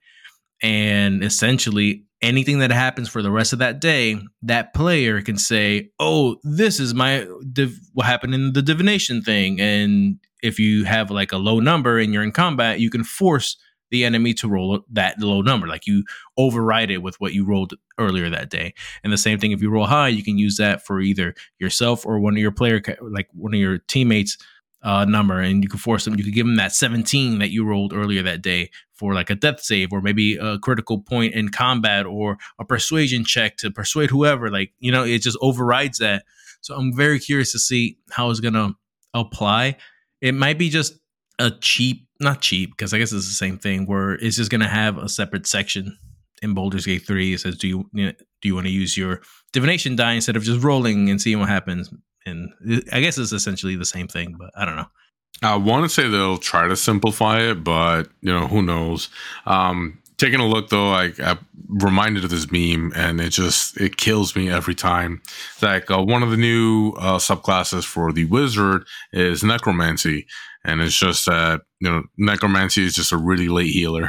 And essentially anything that happens for the rest of that day, that player can say, oh, this is my div- what happened in the divination thing. And if you have like a low number and you're in combat, you can force the enemy to roll that low number. Like you override it with what you rolled earlier that day. And the same thing, if you roll high, you can use that for either yourself or one of your player, like one of your teammates uh, number. And you can force them, you could give them that seventeen that you rolled earlier that day for like a death save or maybe a critical point in combat or a persuasion check to persuade whoever. Like, you know, it just overrides that. So I'm very curious to see how it's going to apply. It might be just a cheap, not cheap, because I guess it's the same thing where it's just going to have a separate section in Baldur's Gate three. It says, do you, you know, do you want to use your divination die instead of just rolling and seeing what happens? And I guess it's essentially the same thing, but I don't know. I want to say they'll try to simplify it, but you know, who knows? Um, taking a look though, I, I'm reminded of this meme, and it just it kills me every time. It's like uh, one of the new uh, subclasses for the wizard is necromancy, and it's just that you know necromancy is just a really late healer.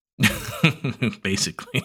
Basically,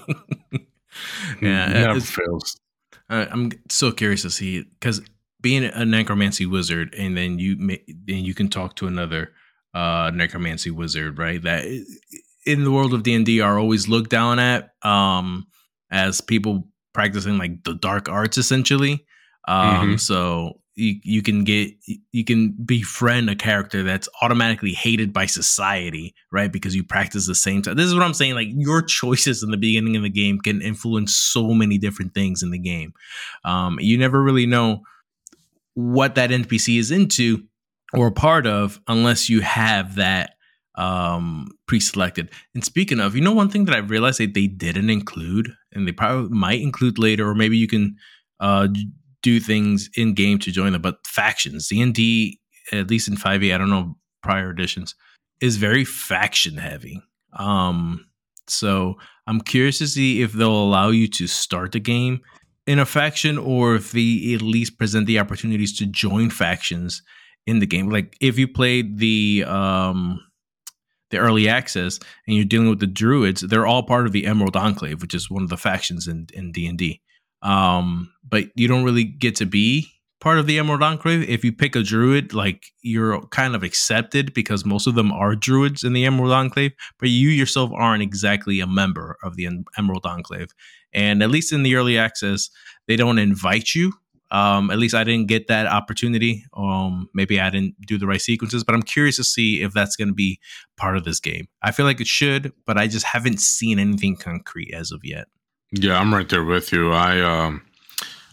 yeah, it never fails. Uh, I'm so curious to see it because being a necromancy wizard, and then you may, then you can talk to another uh, necromancy wizard, right? That in the world of D and D are always looked down at um, as people practicing like the dark arts, essentially. Um, mm-hmm. So you you can get you can befriend a character that's automatically hated by society, right? Because you practice the same time. This is what I'm saying. Like your choices in the beginning of the game can influence so many different things in the game. Um, you never really know what that N P C is into or a part of unless you have that um, pre-selected. And speaking of, you know, one thing that I realized that they didn't include, and they probably might include later, or maybe you can uh, do things in game to join them, but factions. D and D, at least in five e, I don't know prior editions, is very faction heavy. Um, so I'm curious to see if they'll allow you to start the game in a faction, or if they at least present the opportunities to join factions in the game. Like if you played the um, the early access and you're dealing with the druids, they're all part of the Emerald Enclave, which is one of the factions in in D and D. Um, but you don't really get to be part of the Emerald Enclave. If you pick a druid, like you're kind of accepted because most of them are druids in the Emerald Enclave, but you yourself aren't exactly a member of the Emerald Enclave. And at least in the early access, they don't invite you. Um, at least I didn't get that opportunity. Um, maybe I didn't do the right sequences, but I'm curious to see if that's going to be part of this game. I feel like it should, but I just haven't seen anything concrete as of yet. Yeah, I'm right there with you. I um,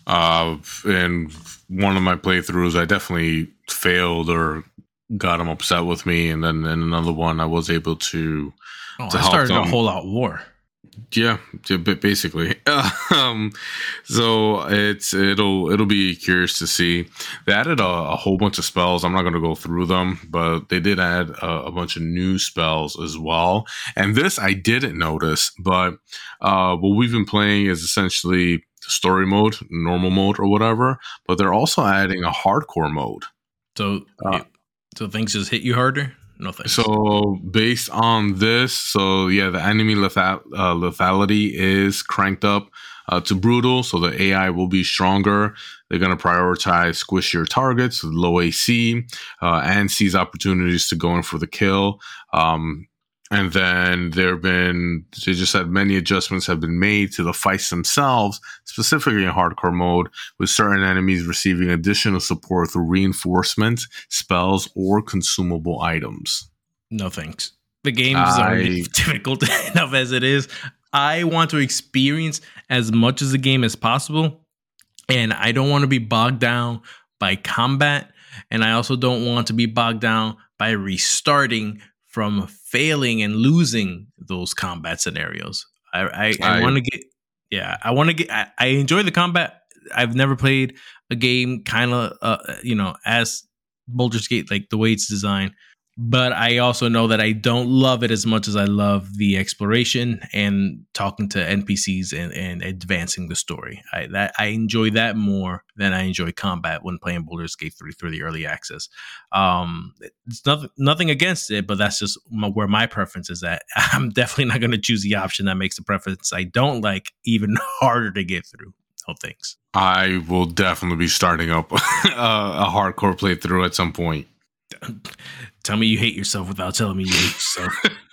Uh, in one of my playthroughs, I definitely failed or got them upset with me, and then in another one, I was able to Oh, to I help started a them. whole out war. Yeah, yeah, ba- basically. um, so it's it'll it'll be curious to see. They added a, a whole bunch of spells. I'm not going to go through them, but they did add a, a bunch of new spells as well. And this I didn't notice, but uh, what we've been playing is essentially story mode, normal mode, or whatever. But they're also adding a hardcore mode. So, Uh, it, so things just hit you harder. No thanks. So based on this, so yeah, the enemy lethal, uh, lethality is cranked up uh, to brutal. So the A I will be stronger. They're going to prioritize squishier targets with low A C uh, and seize opportunities to go in for the kill. Um, and then there have been, they just said many adjustments have been made to the fights themselves, specifically in hardcore mode, with certain enemies receiving additional support through reinforcements, spells, or consumable items. No thanks. The game is I, already difficult enough as it is. I want to experience as much as the game as possible, and I don't want to be bogged down by combat, and I also don't want to be bogged down by restarting from failing and losing those combat scenarios. I I, I, I want to get yeah, I want to get I, I enjoy the combat. I've never played a game kind of uh, you know, as Baldur's Gate, like the way it's designed. But I also know that I don't love it as much as I love the exploration and talking to N P Cs and, and advancing the story. I that I enjoy that more than I enjoy combat when playing Baldur's Gate three through the early access. Um, it's nothing nothing against it, but that's just my, where my preference is at. I'm definitely not going to choose the option that makes the preference I don't like even harder to get through. No thanks. I will definitely be starting up a, a hardcore playthrough at some point. Tell me you hate yourself without telling me you hate yourself.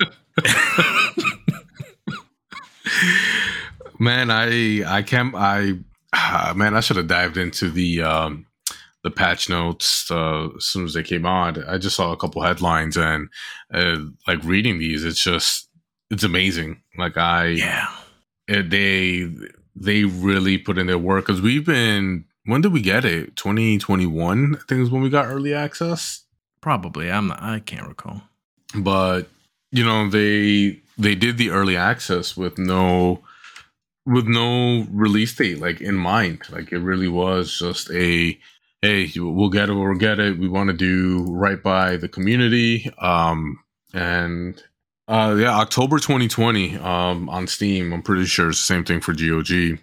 Man, I I can't I uh, man I should have dived into the um, the patch notes uh, as soon as they came on. I just saw a couple headlines and uh, like reading these, it's just it's amazing. Like I Yeah. it, they they really put in their work because we've been. When did we get it? twenty twenty-one, I think is when we got early access. Probably. I'm not, I can't recall. But you know, they they did the early access with no with no release date like in mind. Like it really was just a hey, we'll get it, we'll get it. We want to do right by the community. Um and uh yeah, October twenty twenty um on Steam. I'm pretty sure it's the same thing for G O G.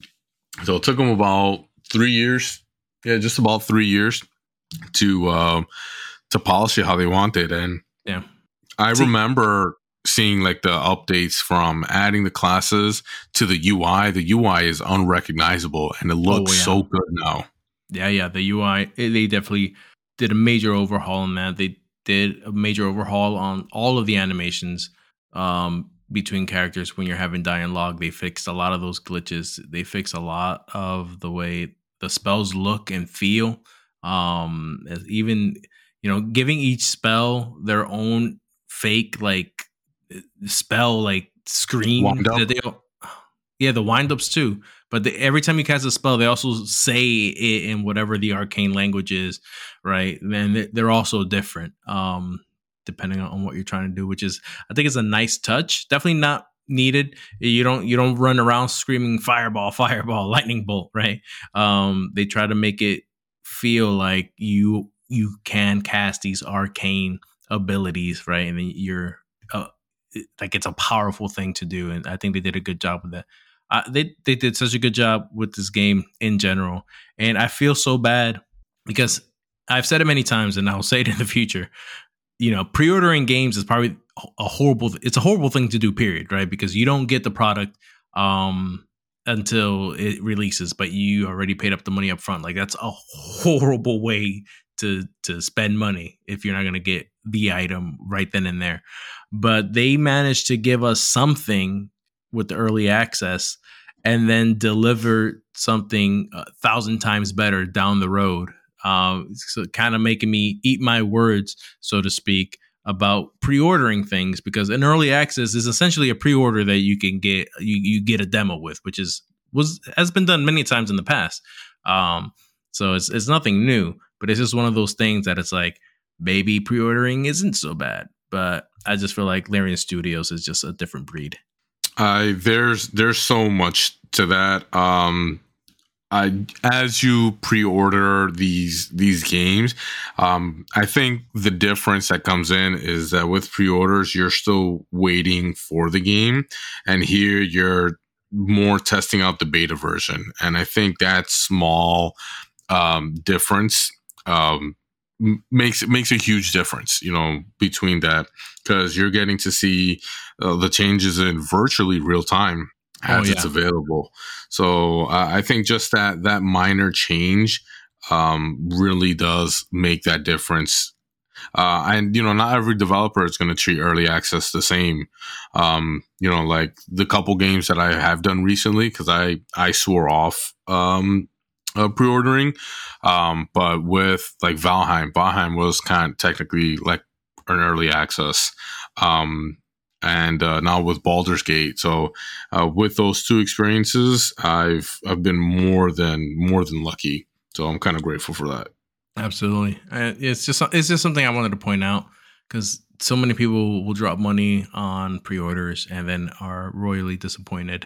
So it took them about three years. Yeah, just about three years to um to polish it how they wanted. And Yeah. I See- remember seeing like the updates from adding the classes to the U I. The U I is unrecognizable and it looks Oh, yeah. so good now. Yeah, yeah. The U I, it- they definitely did a major overhaul on that. They did a major overhaul on all of the animations um, between characters when you're having dialogue. They fixed a lot of those glitches. They fixed a lot of the way the spells look and feel. Um, as even, you know, giving each spell their own fake, like, spell, like, screen Wind up. that they all, yeah, the wind-ups too. But the, every time you cast a spell, they also say it in whatever the arcane language is, right? And they're also different, um, depending on what you're trying to do. Which is, I think, it's a nice touch. Definitely not needed. You don't you don't run around screaming fireball, fireball, lightning bolt, right? Um, they try to make it feel like you you can cast these arcane abilities, right? And then you're uh, like it's a powerful thing to do, and I think they did a good job with that. Uh, they they did such a good job with this game in general, and I feel so bad because I've said it many times, and I'll say it in the future. You know, pre-ordering games is probably a horrible. It's a horrible thing to do. Period. Right? Because you don't get the product um, until it releases, but you already paid up the money up front. Like that's a horrible way to to spend money if you're not going to get the item right then and there. But they managed to give us something with the early access and then deliver something a thousand times better down the road. Um, so kind of making me eat my words, so to speak, about pre-ordering things, because an early access is essentially a pre-order that you can get, you, you get a demo with, which is was has been done many times in the past. Um, so it's it's nothing new, but it's just one of those things that it's like maybe pre-ordering isn't so bad. But I just feel like Larian Studios is just a different breed. I there's there's so much to that. Um, I as you pre-order these these games, um, I think the difference that comes in is that with pre-orders, you're still waiting for the game, and here you're more testing out the beta version. And I think that small um, difference um, m- makes it makes a huge difference, you know, between that, because you're getting to see uh, the changes in virtually real time as Oh, yeah. it's available. So uh, I think just that that minor change um, really does make that difference. Uh, and, you know, not every developer is going to treat early access the same. Um, you know, like the couple games that I have done recently, because I, I swore off um, uh, pre-ordering. Um, but with like Valheim, Valheim was kind of technically like an early access. Um, and uh, now with Baldur's Gate. So uh, with those two experiences, I've I've been more than more than lucky. So I'm kind of grateful for that. Absolutely. Uh, It's just it's just something I wanted to point out because so many people will drop money on pre-orders and then are royally disappointed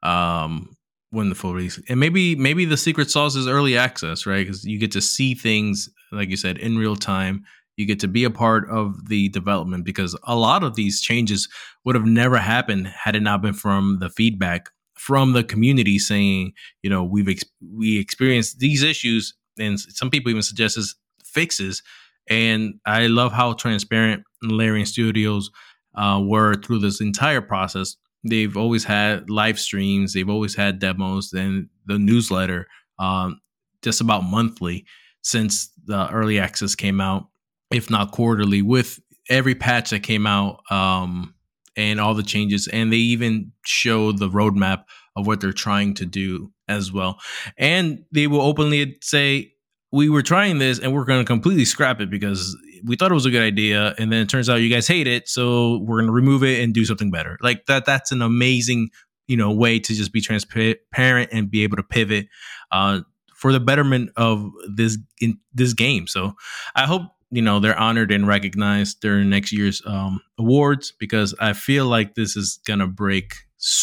um, when the full release. And maybe maybe the secret sauce is early access, right? Because you get to see things, like you said, in real time. You get to be a part of the development because a lot of these changes would have never happened had it not been from the feedback from the community saying, you know, we've ex- we experienced these issues, and some people even suggest as fixes. And I love how transparent Larian Studios uh, were through this entire process. They've always had live streams, they've always had demos, and the newsletter um, just about monthly since the early access came out, if not quarterly, with every patch that came out um, and all the changes. And they even show the roadmap of what they're trying to do as well. And they will openly say, we were trying this and we're going to completely scrap it because we thought it was a good idea. And then it turns out you guys hate it. So we're going to remove it and do something better. Like that, that's an amazing, you know, way to just be transparent and be able to pivot uh, for the betterment of this, in this game. So I hope, you know, they're honored and recognized during next year's um, awards, because I feel like this is going to break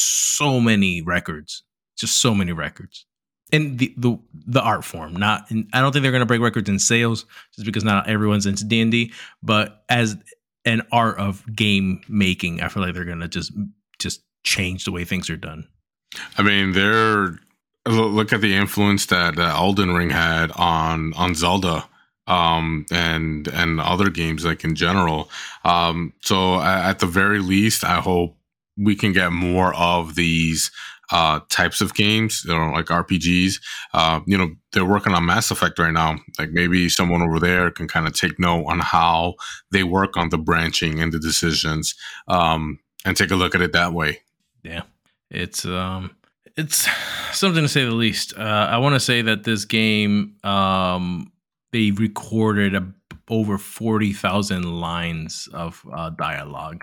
so many records, just so many records. In the, the the art form, not in, I don't think they're going to break records in sales just because not everyone's into D and D, but as an art of game making, I feel like they're going to just just change the way things are done. I mean, they're look at the influence that, that Elden Ring had on on Zelda. Um, and and other games like in general. Um, so at the very least, I hope we can get more of these uh, types of games, you know, like R P Gs. Uh, you know, they're working on Mass Effect right now. Like maybe someone over there can kind of take note on how they work on the branching and the decisions, um, and take a look at it that way. Yeah, it's um, it's something to say the least. Uh, I want to say that this game. Um, They recorded a, over forty thousand lines of uh, dialogue.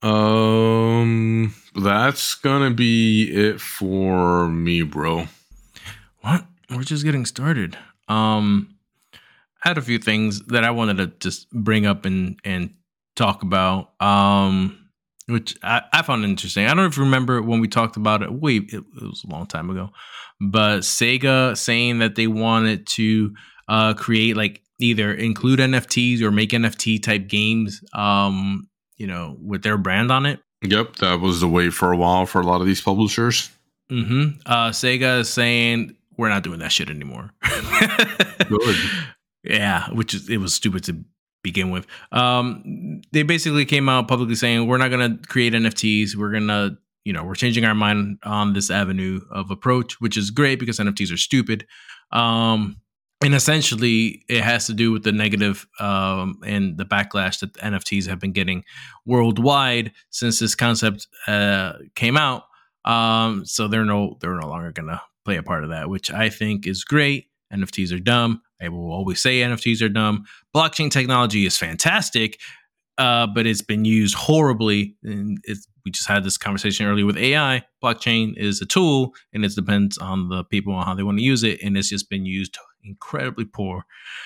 Um, that's gonna be it for me, bro. What? We're just getting started. Um, I had a few things that I wanted to just bring up and and talk about. Um, which I, I found interesting. I don't know if you remember when we talked about it. Wait, it, it was a long time ago. But Sega saying that they wanted to Uh, create like either include N F Ts or make N F T type games, um, you know, with their brand on it. Yep, that was the way for a while for a lot of these publishers. Mm-hmm. Uh, Sega is saying we're not doing that shit anymore. Good. Yeah, which is it was stupid to begin with. Um, they basically came out publicly saying we're not gonna create N F Ts. We're gonna, you know, we're changing our mind on this avenue of approach, which is great because N F Ts are stupid. Um, And essentially, it has to do with the negative um, and the backlash that the N F Ts have been getting worldwide since this concept uh, came out. Um, so they're no they're no longer going to play a part of that, which I think is great. N F Ts are dumb. I will always say N F Ts are dumb. Blockchain technology is fantastic, uh, but it's been used horribly, and it's we just had this conversation earlier with A I. Blockchain is a tool, and it depends on the people and how they want to use it. And it's just been used incredibly poor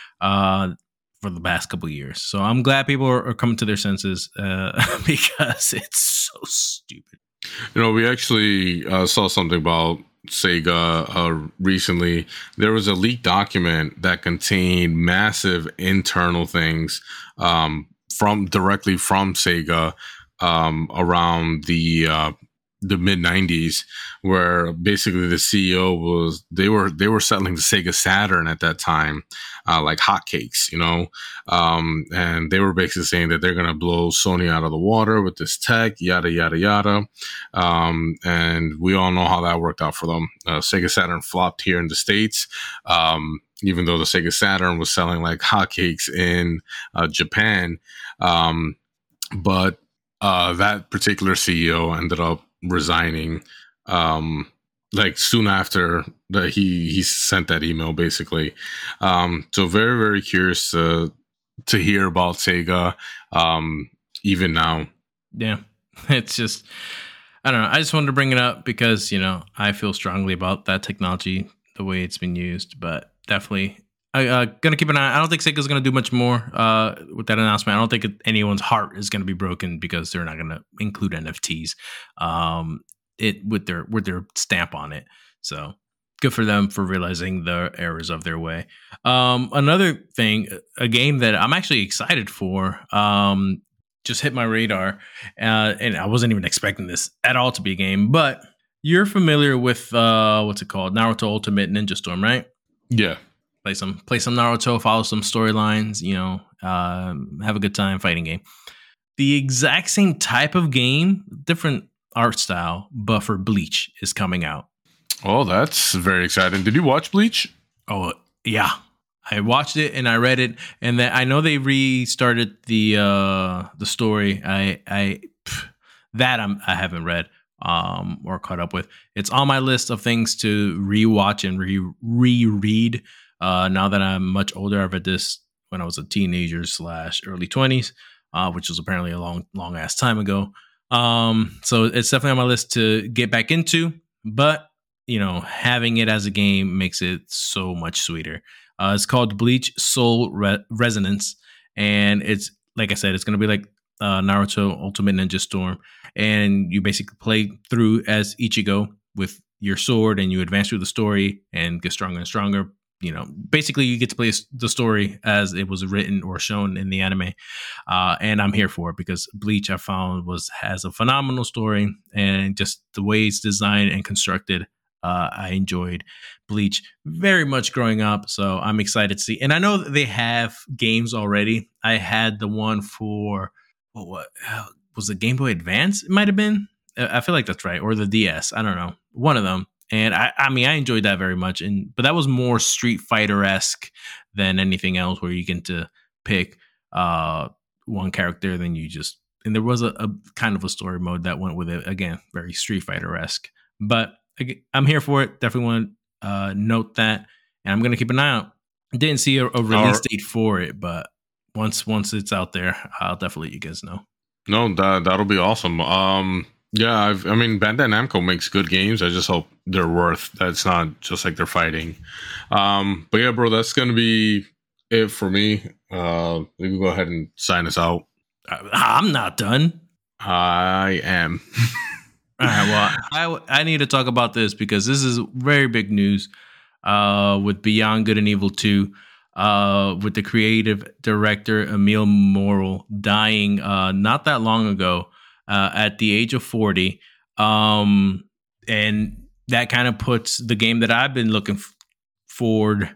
uh, for the past couple of years. So I'm glad people are, are coming to their senses uh, because it's so stupid. You know, we actually uh, saw something about Sega uh, recently. There was a leaked document that contained massive internal things um, from directly from Sega um, around the uh, the mid nineties, where basically the C E O was they were they were selling the Sega Saturn at that time uh, like hotcakes, you know, um, and they were basically saying that they're going to blow Sony out of the water with this tech, yada yada yada, um, and we all know how that worked out for them. Uh, Sega Saturn flopped here in the States, um, even though the Sega Saturn was selling like hotcakes in uh, Japan, um, but uh, that particular C E O ended up resigning um like soon after that he he sent that email basically. Um so very very curious to to hear about Sega um even now. Yeah, it's just I don't know, I just wanted to bring it up because, you know, I feel strongly about that technology, the way it's been used, but definitely I uh, gonna keep an eye. I don't think Sega's gonna do much more uh, with that announcement. I don't think anyone's heart is gonna be broken because they're not gonna include N F Ts, um, it with their with their stamp on it. So good for them for realizing the errors of their way. Um, another thing, a game that I'm actually excited for, um, just hit my radar, uh, and I wasn't even expecting this at all to be a game. But you're familiar with uh, what's it called, Naruto Ultimate Ninja Storm, right? Yeah. Play some, play some Naruto, follow some storylines, you know, um, have a good time fighting game. The exact same type of game, different art style, but for Bleach is coming out. Oh, that's very exciting. Did you watch Bleach? Oh, yeah. I watched it and I read it, and then I know they restarted the uh, the story. I I pff, that I'm I haven't read um, or caught up with. It's on my list of things to rewatch and re reread. Uh, now that I'm much older, I read this when I was a teenager slash early twenties, uh, which was apparently a long, long ass time ago. Um, so it's definitely on my list to get back into, but you know, having it as a game makes it so much sweeter. Uh, it's called Bleach Soul Re- Resonance, and it's like I said, it's going to be like uh, Naruto Ultimate Ninja Storm, and you basically play through as Ichigo with your sword, and you advance through the story and get stronger and stronger. You know, basically you get to play the story as it was written or shown in the anime. Uh, and I'm here for it because Bleach I found was has a phenomenal story, and just the way it's designed and constructed. Uh, I enjoyed Bleach very much growing up. So I'm excited to see. And I know that they have games already. I had the one for, what, what uh, was it, Game Boy Advance? It might have been. I feel like that's right. Or the D S. I don't know. One of them. And I, I mean, I enjoyed that very much. And but that was more Street Fighter-esque than anything else, where you get to pick uh, one character, then you just and there was a, a kind of a story mode that went with it. Again, very Street Fighter-esque. But I'm here for it. Definitely want to uh, note that, and I'm going to keep an eye out. Didn't see a, a release date for it, but once once it's out there, I'll definitely let you guys know. No, that that'll be awesome. Um, yeah, I've, I mean, Bandai Namco makes good games. I just hope they're worth. That's not just like they're fighting. Um, but yeah, bro, that's going to be it for me. Uh, we can go ahead and sign us out. I'm not done. I am. All right, well, I, I need to talk about this because this is very big news uh, with Beyond Good and Evil two, uh, with the creative director Emile Morel dying uh, not that long ago uh, at the age of forty. Um, and that kind of puts the game that I've been looking f- forward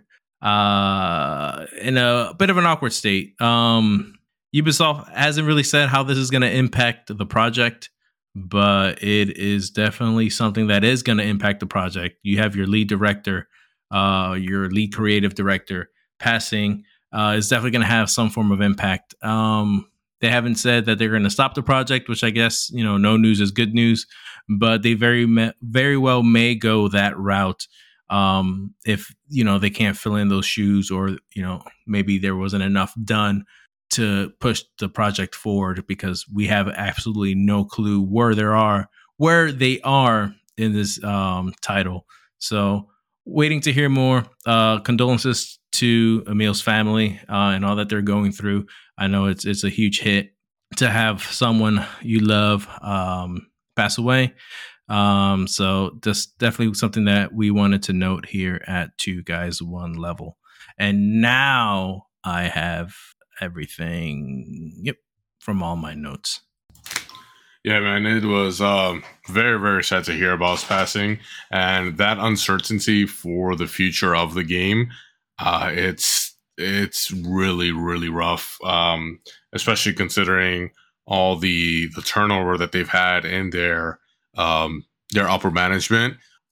uh, in a bit of an awkward state. Um, Ubisoft hasn't really said how this is going to impact the project, but it is definitely something that is going to impact the project. You have your lead director, uh, your lead creative director passing. Uh, is definitely going to have some form of impact. Um, they haven't said that they're going to stop the project, which I guess, you know, no news is good news, but they very, me- very well may go that route. Um, if, you know, they can't fill in those shoes, or, you know, maybe there wasn't enough done to push the project forward, because we have absolutely no clue where there are where they are in this um, title. So waiting to hear more. Uh, condolences to Emil's family uh, and all that they're going through. I know it's it's a huge hit to have someone you love um, pass away. Um, so just definitely something that we wanted to note here at Two Guys One Level. And now I have everything, yep, from all my notes. Yeah, man, it was um, very, very sad to hear about his passing, and that uncertainty for the future of the game. Uh, it's it's really, really rough, um, especially considering all the the turnover that they've had in their um, their upper management.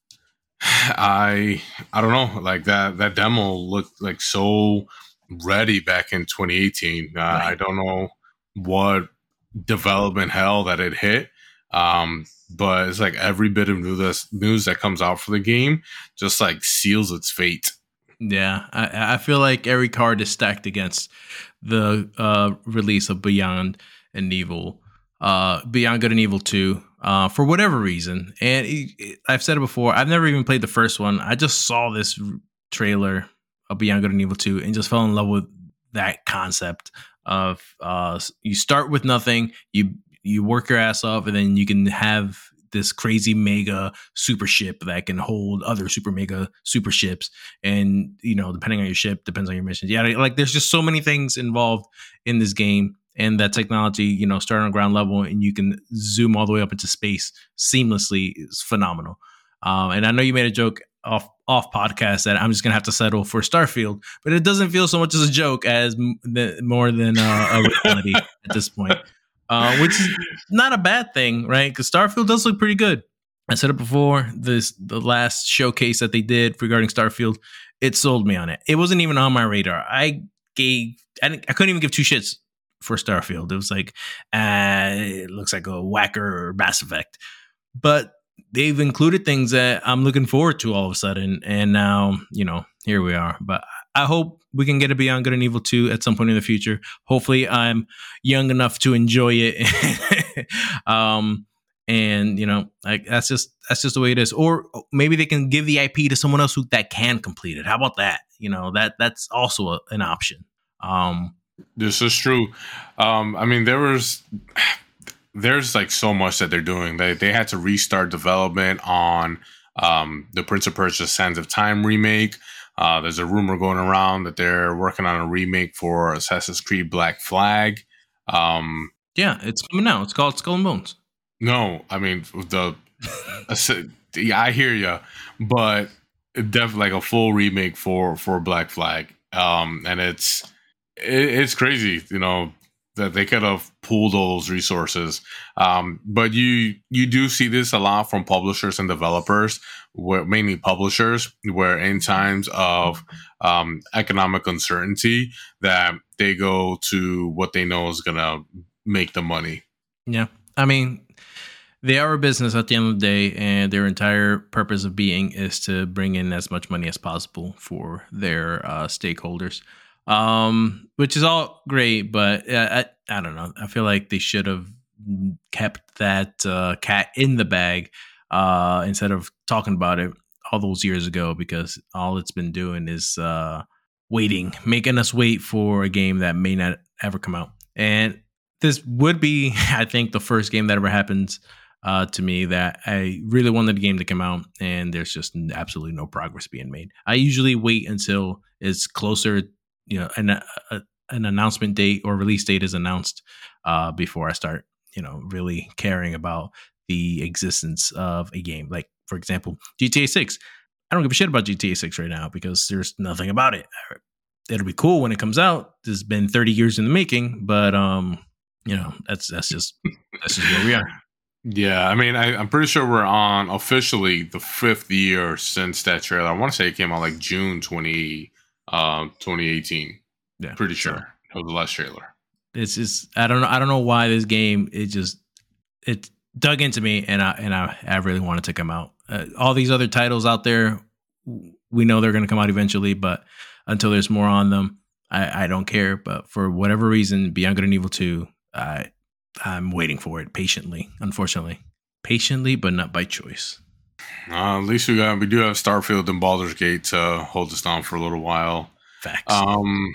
I I don't know, like that that demo looked like so ready back in twenty eighteen. Uh, right. I don't know what development hell that it hit, um, but it's like every bit of news news that comes out for the game just like seals its fate. Yeah, I, I feel like every card is stacked against the uh, release of Beyond and Evil, uh, Beyond Good and Evil two. Uh, for whatever reason. And it, it, I've said it before, I've never even played the first one. I just saw this trailer of Beyond Good and Evil two and just fell in love with that concept of uh, you start with nothing, you you work your ass off, and then you can have this crazy mega super ship that can hold other super mega super ships. And, you know, depending on your ship, depends on your mission. Yeah, like there's just so many things involved in this game. And that technology, you know, start on ground level and you can zoom all the way up into space seamlessly is phenomenal. Um, and I know you made a joke off off podcast that I'm just gonna have to settle for Starfield, but it doesn't feel so much as a joke as m- the, more than uh, a reality at this point, uh, which is not a bad thing, right? Because Starfield does look pretty good. I said it before. This the last showcase that they did regarding Starfield, it sold me on it. It wasn't even on my radar. I gave, I, didn't, I couldn't even give two shits for Starfield. It was like, uh, it looks like a whacker or Mass Effect. But they've included things that I'm looking forward to all of a sudden. And now, you know, here we are. But I hope we can get a Beyond Good and Evil two at some point in the future. Hopefully I'm young enough to enjoy it. um, and, you know, like that's just that's just the way it is. Or maybe they can give the I P to someone else who that can complete it. How about that? You know, that that's also a, an option. Um, This is true. Um, I mean, there was, there's like so much that they're doing. They they had to restart development on um, the Prince of Persia: Sands of Time remake. Uh, there's a rumor going around that they're working on a remake for Assassin's Creed Black Flag. Um, yeah, it's coming out. It's called Skull and Bones. No, I mean the. Yeah, I hear you, but definitely like a full remake for for Black Flag, um, and it's. It's crazy, you know, that they could have pooled those resources. Um, but you you do see this a lot from publishers and developers, where mainly publishers, where in times of um, economic uncertainty, that they go to what they know is going to make the money. Yeah. I mean, they are a business at the end of the day, and their entire purpose of being is to bring in as much money as possible for their uh, stakeholders. Um, which is all great, but uh, I, I don't know. I feel like they should have kept that uh, cat in the bag uh, instead of talking about it all those years ago, because all it's been doing is uh, waiting, making us wait for a game that may not ever come out. And this would be, I think, the first game that ever happens uh, to me that I really wanted the game to come out, and there's just absolutely no progress being made. I usually wait until it's closer, you know, an, a, an announcement date or release date is announced uh, before I start, you know, really caring about the existence of a game. Like, for example, G T A six. I don't give a shit about G T A six right now because there's nothing about it. It'll be cool when it comes out. It's been thirty years in the making, but um, you know, that's that's just that's just where we are. Yeah, I mean, I, I'm pretty sure we're on officially the fifth year since that trailer. I want to say it came out like June twenty. Um, twenty eighteen. Yeah, pretty sure so, it was the last trailer. It's just I don't know. I don't know why this game it just it dug into me, and I and I, I really wanted to come out. Uh, all these other titles out there, we know they're going to come out eventually, but until there's more on them, I, I don't care. But for whatever reason, Beyond Good and Evil two, I I'm waiting for it patiently. Unfortunately, patiently, but not by choice. Uh, at least we got we do have Starfield and Baldur's Gate to hold us down for a little while. Facts. Um,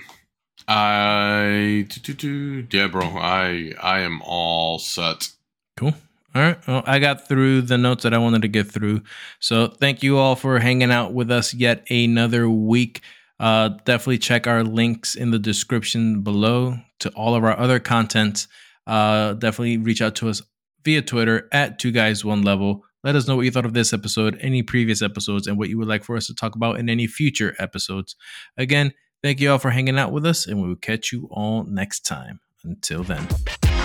I do, do, do, yeah, bro. I I am all set. Cool. All right. Well, I got through the notes that I wanted to get through. So thank you all for hanging out with us yet another week. Uh, definitely check our links in the description below to all of our other content. Uh, definitely reach out to us via Twitter at Two Guys One Level. Let us know what you thought of this episode, any previous episodes, and what you would like for us to talk about in any future episodes. Again, thank you all for hanging out with us, and we will catch you all next time. Until then.